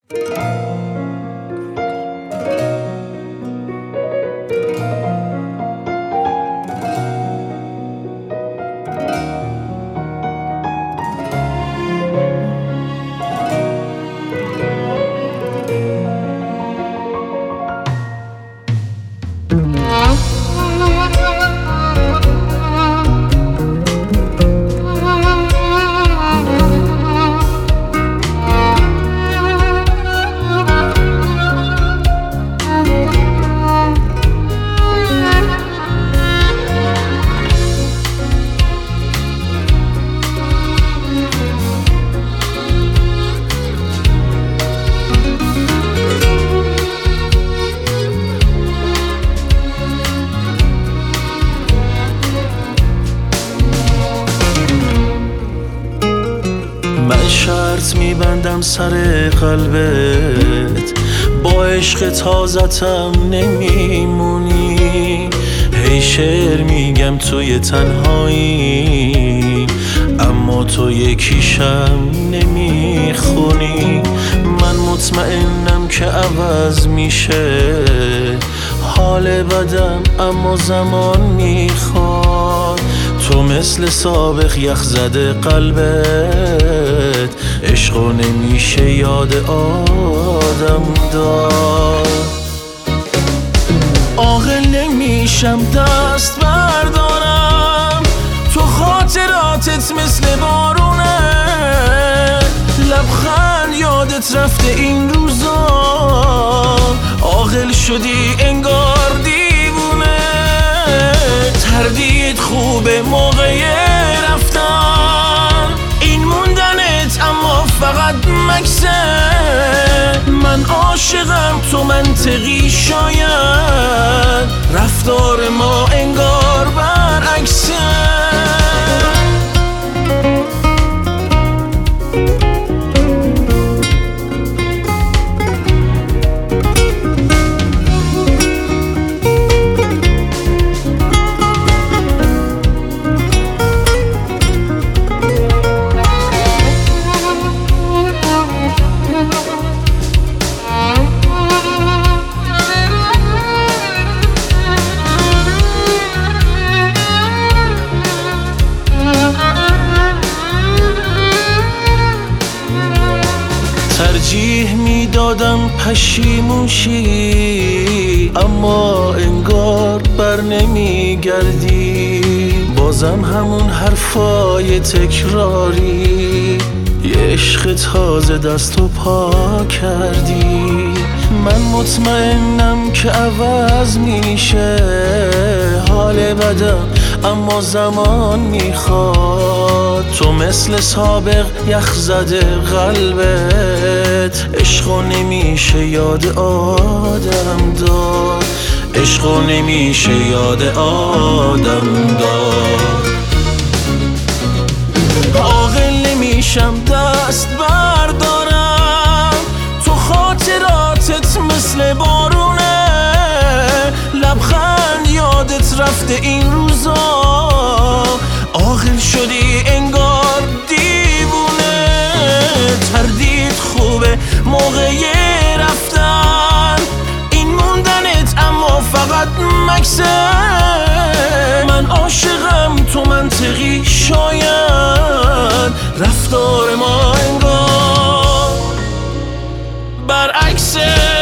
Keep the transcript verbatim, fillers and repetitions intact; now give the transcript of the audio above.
من شرط میبندم سر قلبت، با عشق تازتم نمیمونی. هی شعر میگم توی تنهایی، اما تو یکیشم نمیخونی. من مطمئنم که عوض میشه حال بدم، اما زمان میخواد. تو مثل سابق یخ زده قلبت، عشقو نمیشه یاد آدم داد. عاقل نمیشم دست بردارم، تو خاطراتت مثل بارونه. لبخند یادت رفته این روزا، عاقل شدی انگار دیوونه. تردید خوبه موقع رفتن، این موندنت اما فقط مکسه. من عاشقم تو منطقی، شاید رفتار ما انگار برعکسه. ترجیح میدادم پشیمونشی، اما انگار بر نمیگردی. بازم همون حرفای تکراری، یه عشق تازه دست و پا کردی. من مطمئنم که عوض میشه حال بدم، اما زمان میخواد. تو مثل سابق یخ زده قلبت، عشقو نمیشه یاد آدم داد. عشقو نمیشه یاد آدم داد. عاقل نمیشم دست بردارم، تو خاطراتت مثل بارونه. لبخند یادت رفته این روزا، عاقل شدی انگار دیوونه. تردید خوبه موقع رفتن، این موندنت اما فقط مکسه. من عاشقم تو منطقی، شاید رفتار ما انگار برعکسه.